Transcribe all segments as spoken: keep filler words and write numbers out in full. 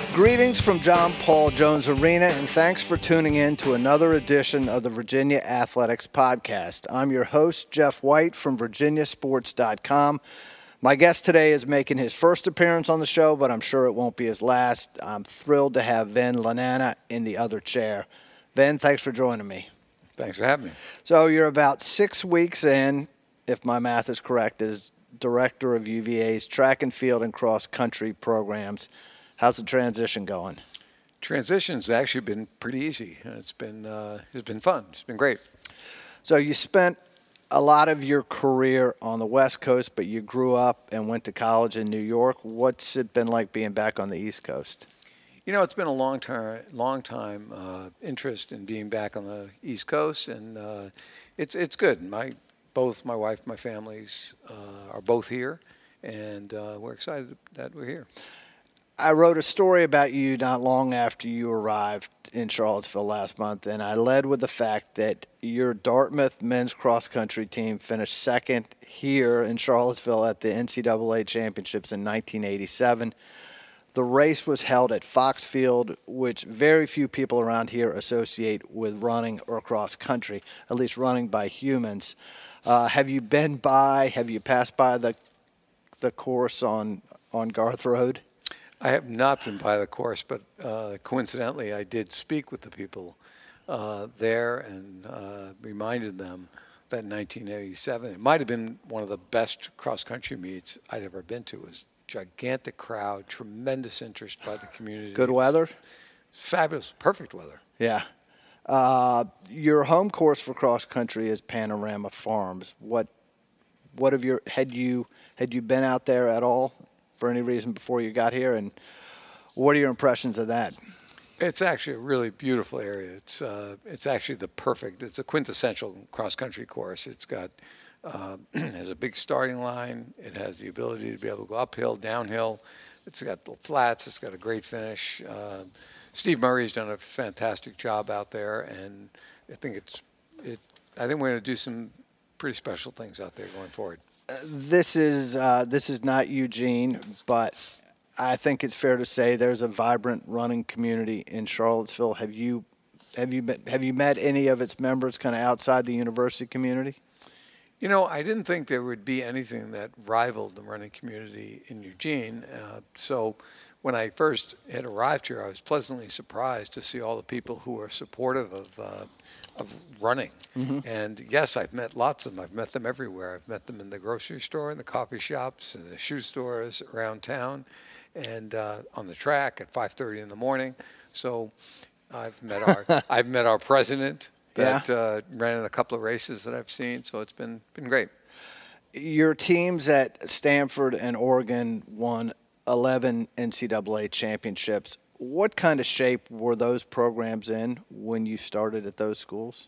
Greetings from John Paul Jones Arena, and thanks for tuning in to another edition of the Virginia Athletics Podcast. I'm your host, Jeff White from Virginia Sports dot com. My guest today is making his first appearance on the show, but I'm sure it won't be his last. I'm thrilled to have Vin Lananna in the other chair. Vin, thanks for joining me. Thanks for having me. So you're about six weeks in, if my math is correct, as director of U V A's track and field and cross country programs. How's the transition going? Transition's actually been pretty easy. It's been uh, it's been fun. It's been great. So you spent a lot of your career on the West Coast, but you grew up and went to college in New York. What's it been like being back on the East Coast? You know, it's been a long time, long time uh, interest in being back on the East Coast, and uh, it's it's good. My both my wife, my families uh, are both here, and uh, we're excited that we're here. I wrote a story about you not long after you arrived in Charlottesville last month, and I led with the fact that your Dartmouth men's cross-country team finished second here in Charlottesville at the N C double A championships in nineteen eighty-seven. The race was held at Fox Field, which very few people around here associate with running or cross-country, at least running by humans. Uh, have you been by, have you passed by the the course on, on Garth Road? I have not been by the course, but uh, coincidentally, I did speak with the people uh, there and uh, reminded them that in nineteen eighty-seven, it might have been one of the best cross-country meets I'd ever been to. It was a gigantic crowd, tremendous interest by the community. Good weather? Fabulous, perfect weather. Yeah. Uh, your home course for cross-country is Panorama Farms. What, what have your had you had you been out there at all for any reason before you got here, and what are your impressions of that? It's actually a really beautiful area. It's uh, it's actually the perfect, it's a quintessential cross-country course. It's got, uh, has a big starting line. It has the ability to be able to go uphill, downhill. It's got the flats. It's got a great finish. Uh, Steve Murray's done a fantastic job out there, and I think it's, it. I think we're going to do some pretty special things out there going forward. This is uh, this is not Eugene, but I think it's fair to say there's a vibrant running community in Charlottesville. Have you have you met, have you met any of its members kind of outside the university community? You know, I didn't think there would be anything that rivaled the running community in Eugene. Uh, so when I first had arrived here, I was pleasantly surprised to see all the people who are supportive of uh, of running. Mm-hmm. And yes, I've met lots of them. I've met them everywhere. I've met them in the grocery store, in the coffee shops, in the shoe stores around town, and uh, on the track at five thirty in the morning. So I've met our I've met our president that yeah. uh, ran in a couple of races that I've seen. So it's been been great. Your teams at Stanford and Oregon won eleven N C double A championships. What kind of shape were those programs in when you started at those schools?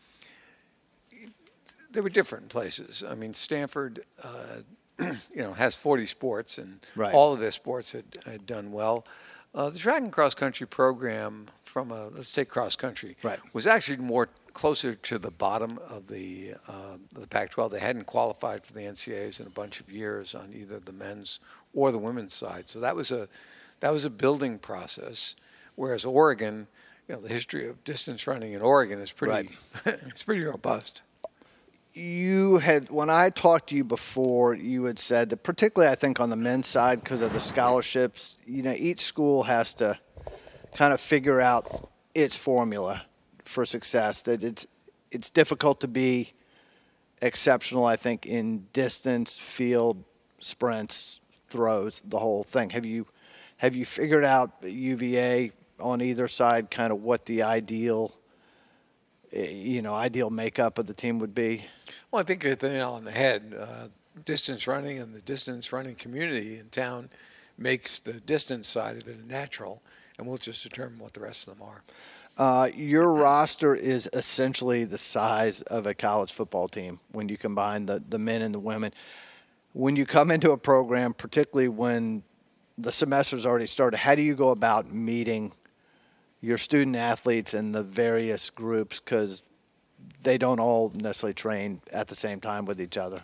They were different places. I mean, Stanford, uh, you know, has forty sports, and right. all of their sports had, had done well. Uh, the track and cross country program, from a let's take cross country, right. was actually more closer to the bottom of the uh, the Pac twelve. They hadn't qualified for the N C A As in a bunch of years on either the men's or the women's side. So that was a that was a building process. Whereas Oregon, you know, the history of distance running in Oregon is pretty right. it's pretty robust. You had, when I talked to you before, you had said that particularly I think on the men's side because of the scholarships, you know, each school has to kind of figure out its formula for success. That it's it's difficult to be exceptional, I think, in distance, field, sprints, throws, the whole thing. Have you have you figured out U V A on either side kind of what the ideal you know, ideal makeup of the team would be? Well, I think you hit the nail on the head. Uh, distance running and the distance running community in town makes the distance side of it natural, and we'll just determine what the rest of them are. Uh, your roster is essentially the size of a college football team when you combine the, the men and the women. When you come into a program, particularly when the semester's already started, how do you go about meeting your student athletes and the various groups, because they don't all necessarily train at the same time with each other?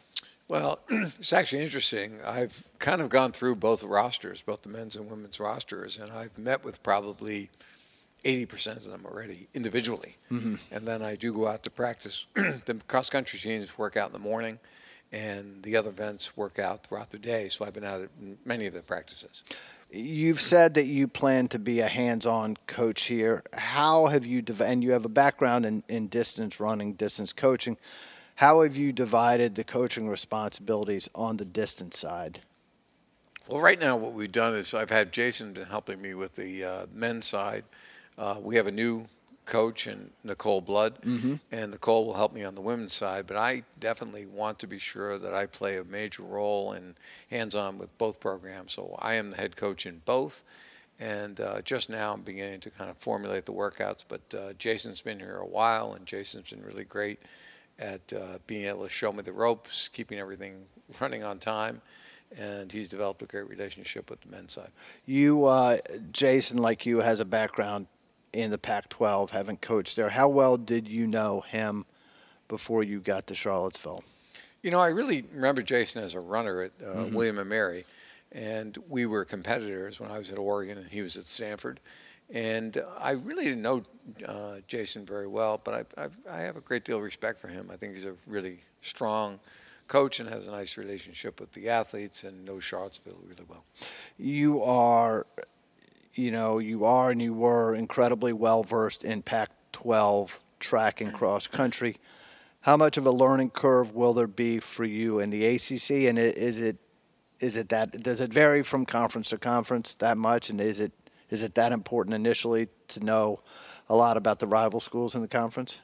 Well, it's actually interesting. I've kind of gone through both rosters, both the men's and women's rosters, and I've met with probably eighty percent of them already individually. Mm-hmm. And then I do go out to practice. The cross-country teams work out in the morning, and the other events work out throughout the day. So I've been out at many of the practices. You've said that you plan to be a hands-on coach here. How have you, div- and you have a background in, in distance running, distance coaching. How have you divided the coaching responsibilities on the distance side? Well, right now what we've done is I've had Jason been helping me with the uh, men's side. Uh, we have a new coach in Nicole Blood, mm-hmm. and Nicole will help me on the women's side. But I definitely want to be sure that I play a major role in hands-on with both programs. So I am the head coach in both. And uh, just now I'm beginning to kind of formulate the workouts. But uh, Jason's been here a while, and Jason's been really great at uh, being able to show me the ropes, keeping everything running on time, and he's developed a great relationship with the men's side. You, uh, Jason, like you, has a background in the Pac twelve, having coached there. How well did you know him before you got to Charlottesville? You know, I really remember Jason as a runner at uh, mm-hmm. William and Mary, and we were competitors when I was at Oregon and he was at Stanford. And I really didn't know uh, Jason very well, but I, I've, I have a great deal of respect for him. I think he's a really strong coach and has a nice relationship with the athletes and knows Charlottesville really well. You are, you know, you are and you were incredibly well-versed in Pac twelve track and cross country. How much of a learning curve will there be for you in the A C C? And is it, is it that, does it vary from conference to conference that much? And is it, Is it that important initially to know a lot about the rival schools in the conference?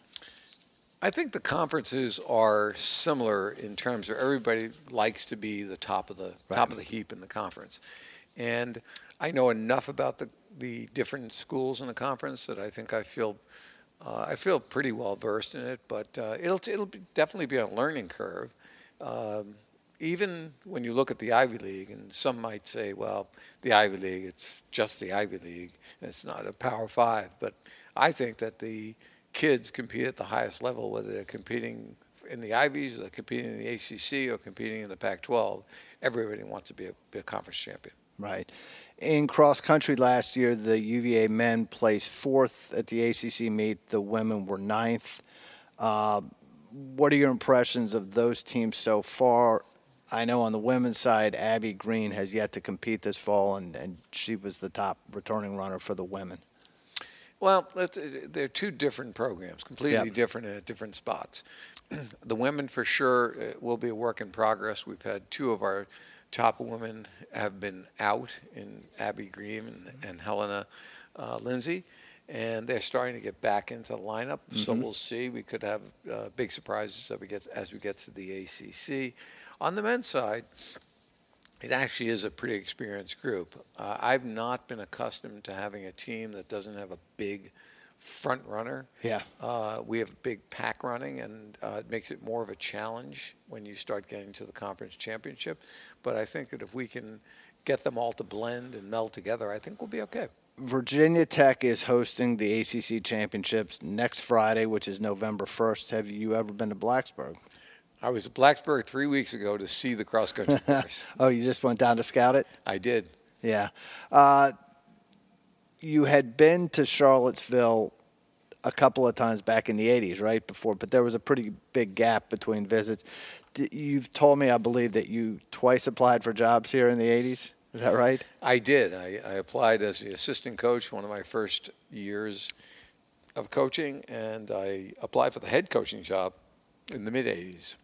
I think the conferences are similar in terms of everybody likes to be the top of the right. top of the heap in the conference. And I know enough about the, the different schools in the conference that I think I feel uh, I feel pretty well versed in it. But uh, it'll it'll be, definitely be a learning curve. Um, Even when you look at the Ivy League, and some might say, well, the Ivy League, it's just the Ivy League. It's not a Power Five. But I think that the kids compete at the highest level, whether they're competing in the Ivies, or they're competing in the A C C, or competing in the Pac twelve. Everybody wants to be a, be a conference champion. Right. In cross country last year, the U V A men placed fourth at the A C C meet. The women were ninth. Uh, what are your impressions of those teams so far? I know on the women's side, Abby Green has yet to compete this fall, and, and she was the top returning runner for the women. Well, that's, they're two different programs, completely yep. different at different spots. The women, for sure, will be a work in progress. We've had two of our top women have been out, in Abby Green and, and Helena uh, Lindsay, and they're starting to get back into the lineup. Mm-hmm. So we'll see. We could have uh, big surprises as we get as we get to the A C C. On the men's side, it actually is a pretty experienced group. Uh, I've not been accustomed to having a team that doesn't have a big front runner. Yeah. Uh, we have big pack running, and uh, it makes it more of a challenge when you start getting to the conference championship. But I think that if we can get them all to blend and meld together, I think we'll be okay. Virginia Tech is hosting the A C C championships next Friday, which is November first. Have you ever been to Blacksburg? I was at Blacksburg three weeks ago to see the cross-country course. Oh, you just went down to scout it? I did. Yeah. Uh, you had been to Charlottesville a couple of times back in the eighties, right, before, but there was a pretty big gap between visits. You've told me, I believe, that you twice applied for jobs here in the eighties. Is that right? I did. I, I applied as the assistant coach one of my first years of coaching, and I applied for the head coaching job in the mid-eighties.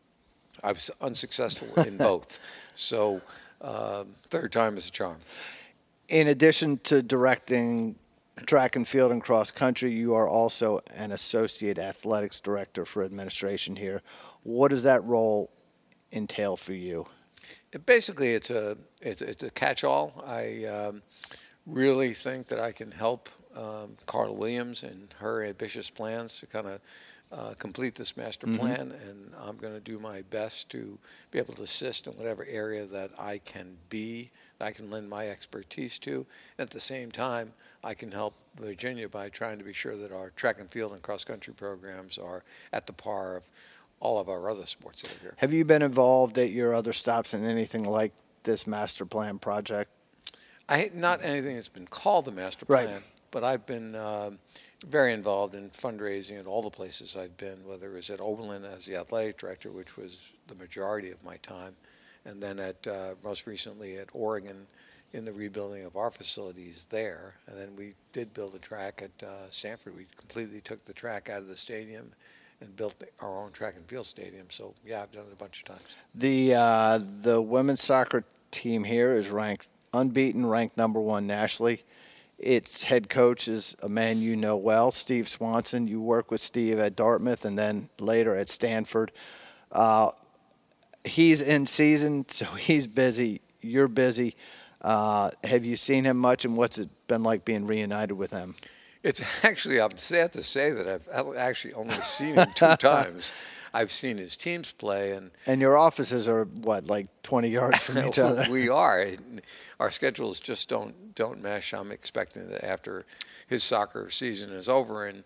I was unsuccessful in both. So um, third time is a charm. In addition to directing track and field and cross country, you are also an associate athletics director for administration here. What does that role entail for you? It basically, it's a it's, it's a catch-all. I um, really think that I can help um, Carla Williams and her ambitious plans to kind of Uh, complete this master mm-hmm. plan, and I'm going to do my best to be able to assist in whatever area that I can be, that I can lend my expertise to. And at the same time, I can help Virginia by trying to be sure that our track and field and cross-country programs are at the par of all of our other sports that are here. Have you been involved at your other stops in anything like this master plan project? I not anything that's been called the master plan, Right. but I've been um, very involved in fundraising at all the places I've been, whether it was at Oberlin as the athletic director, which was the majority of my time, and then at uh, most recently at Oregon in the rebuilding of our facilities there. And then we did build a track at uh, Stanford. We completely took the track out of the stadium and built our own track and field stadium. So, yeah, I've done it a bunch of times. The uh, the women's soccer team here is ranked unbeaten, ranked number one nationally. Its head coach is a man you know well, Steve Swanson. You work with Steve at Dartmouth and then later at Stanford. Uh, he's in season, so he's busy. You're busy. Uh, have you seen him much, and what's it been like being reunited with him? It's actually, I'm sad to say that I've actually only seen him two times. I've seen his teams play. And And your offices are, what, like twenty yards from each other? We are. Our schedules just don't don't mesh. I'm expecting that after his soccer season is over and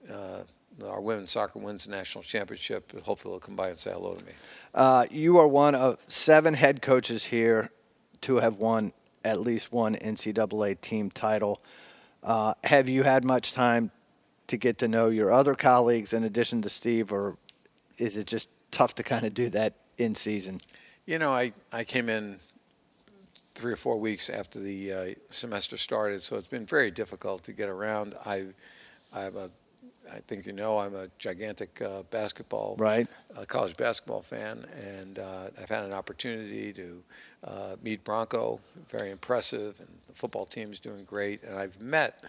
uh, our women's soccer wins the national championship, hopefully they'll come by and say hello to me. Uh, you are one of seven head coaches here to have won at least one N C double A team title. Uh, have you had much time to get to know your other colleagues in addition to Steve, or is it just tough to kind of do that in season? You know, I, I came in three or four weeks after the uh, semester started, so it's been very difficult to get around. I, I'm a, I think you know, I'm a gigantic uh, basketball, right, uh, college basketball fan, and uh, I've had an opportunity to uh, meet Bronco, very impressive, and the football team's doing great, and I've met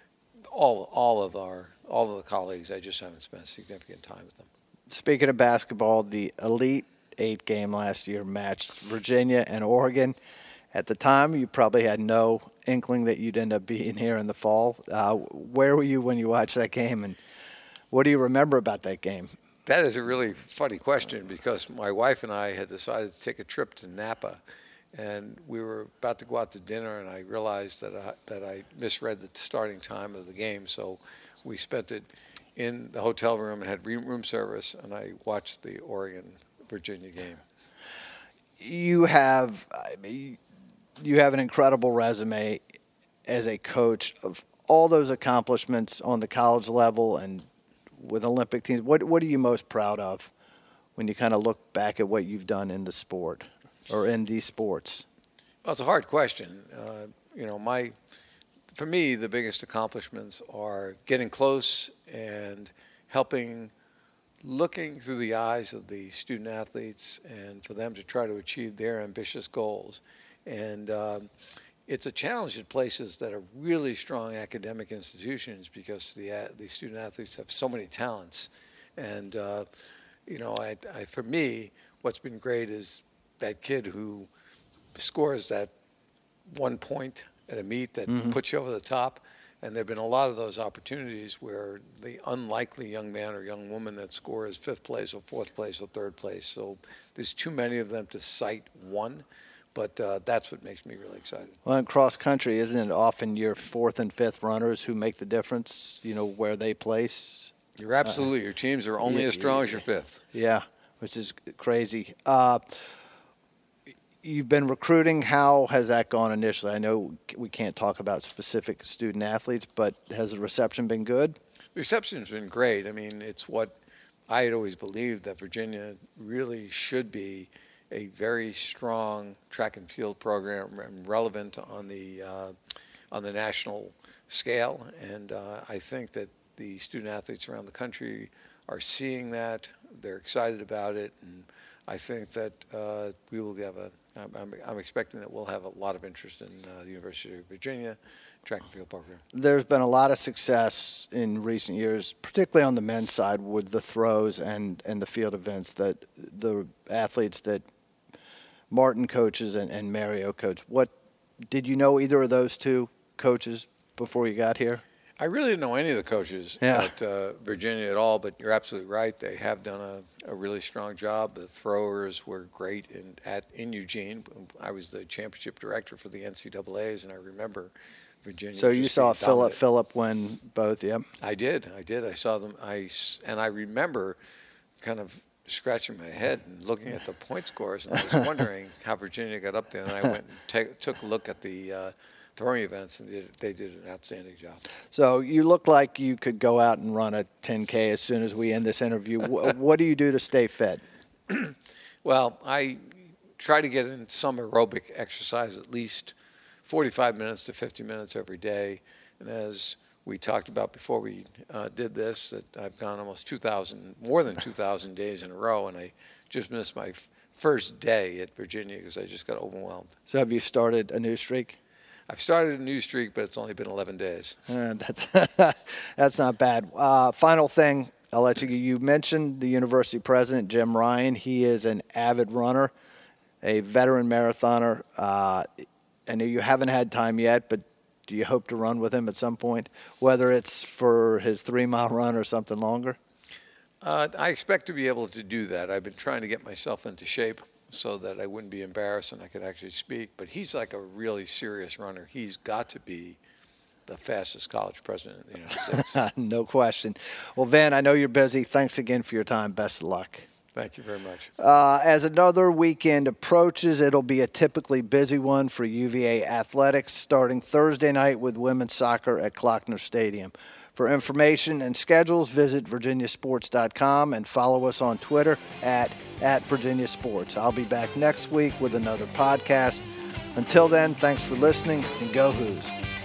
all all of our all of the colleagues. I just haven't spent significant time with them. Speaking of basketball, the Elite Eight game last year matched Virginia and Oregon. At the time, you probably had no inkling that you'd end up being here in the fall. Uh, where were you when you watched that game, and what do you remember about that game? That is a really funny question because my wife and I had decided to take a trip to Napa, and we were about to go out to dinner, and I realized that I, that I misread the starting time of the game, so we spent it in the hotel room and had room service, and I watched the Oregon-Virginia game. You have, I mean, you have an incredible resume as a coach of all those accomplishments on the college level and with Olympic teams. What what are you most proud of when you kind of look back at what you've done in the sport or in these sports? Well, it's a hard question. Uh, you know, my for me, the biggest accomplishments are getting close and helping, looking through the eyes of the student athletes and for them to try to achieve their ambitious goals. And um, it's a challenge at places that are really strong academic institutions because the uh, the student athletes have so many talents. And, uh, you know, I, I, for me, what's been great is that kid who scores that one point at a meet that mm-hmm. puts you over the top. And there have been a lot of those opportunities where the unlikely young man or young woman that scores fifth place or fourth place or third place. So there's too many of them to cite one. But uh, that's what makes me really excited. Well, in cross country, isn't it often your fourth and fifth runners who make the difference, you know, where they place? You're absolutely. Uh, your teams are only yeah, as strong yeah, as your fifth. Yeah, which is crazy. Uh, you've been recruiting. How has that gone initially? I know we can't talk about specific student athletes, but has the reception been good? The reception's been great. I mean, it's what I had always believed, that Virginia really should be a very strong track and field program, relevant on the uh, on the national scale. And uh, I think that the student athletes around the country are seeing that. They're excited about it, and I think that uh, we will have a. I'm, I'm expecting that we'll have a lot of interest in uh, the University of Virginia track and field program. There's been a lot of success in recent years, particularly on the men's side, with the throws and, and the field events that the athletes that Martin coaches and, and Mario coach. What did you know either of those two coaches before you got here? I really didn't know any of the coaches yeah. at uh, Virginia at all, but you're absolutely right. They have done a, a really strong job. The throwers were great in at in Eugene. I was the championship director for the N C double A's, and I remember Virginia. So you saw Philip Philip win both, yeah? I did. I did. I saw them. I and I remember kind of scratching my head and looking at the point scores, and I was wondering how Virginia got up there. And I went and ta- took a look at the uh, throwing events, and they did, they did an outstanding job. So you look like you could go out and run a ten K as soon as we end this interview. What do you do to stay fit? Well, I try to get in some aerobic exercise at least forty-five minutes to fifty minutes every day. And as we talked about before we uh, did this, that I've gone almost two thousand, more than two thousand days in a row, and I just missed my f- first day at Virginia because I just got overwhelmed. So have you started a new streak? I've started a new streak, but it's only been eleven days. Uh, that's that's not bad. Uh, final thing, I'll let you. You mentioned the university president, Jim Ryan. He is an avid runner, a veteran marathoner. Uh, I know you haven't had time yet, but do you hope to run with him at some point, whether it's for his three-mile run or something longer? Uh, I expect to be able to do that. I've been trying to get myself into shape so that I wouldn't be embarrassed and I could actually speak. But he's like a really serious runner. He's got to be the fastest college president in the United States. No question. Well, Van, I know you're busy. Thanks again for your time. Best of luck. Thank you very much. Uh, as another weekend approaches, it'll be a typically busy one for U V A athletics, starting Thursday night with women's soccer at Klockner Stadium. For information and schedules, visit virginia sports dot com and follow us on Twitter at, at Virginia Sports. I'll be back next week with another podcast. Until then, thanks for listening, and go Hoos.